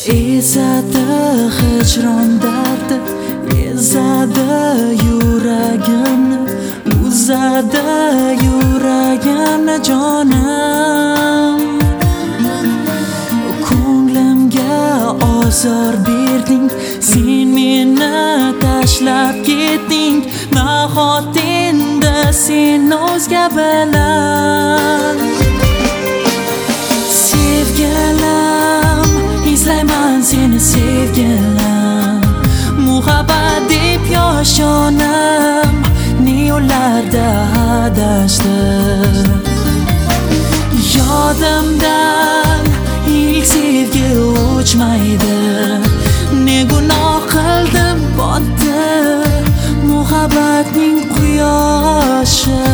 Ezadi hijron dardi, ezadi yuragimni, uzadi yuragimni jonim. Ko'nglimga ozor berding, sen meni tashlab ketding. Nahot endi sen o'zga bilan. Sevgilim, izlayman seni sevgilim. Muhabbat deb yoshonim ne yo'llarda adashdi. Yodimdan ilk sevgi o'chmaydi. Ne gunoh qildim botdi muhabbatning quyoshi.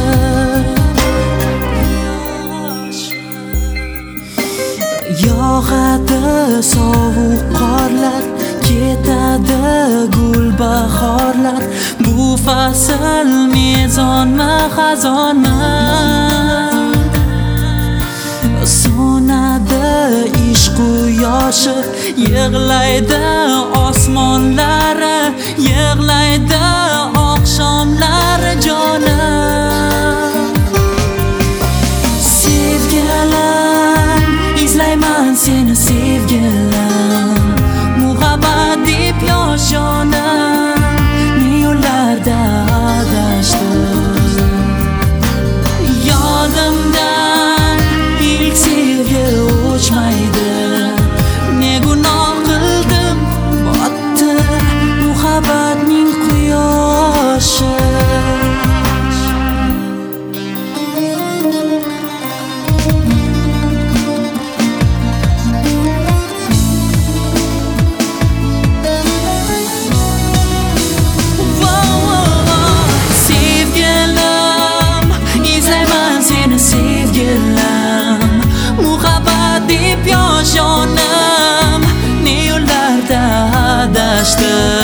Yog'adi sovuq qorlar, ketadi gulbahorlar. Bu fasl mezonmi xazonmi? So'nadi ishq-u yoshi, yig'laydi osmonlari, yig'laydi oqshomlari jonim. Sevgilim, izlayman seni sevgilim. Muhabbat deb yoshonim ne yo'llarda adashdi. Yodimdan ilk sevgi o'chmaydi. Ne gunoh qildim botdi muhabbatning quyoshi. Muhabbat deb yoshonim ne yo'llarda adashdi.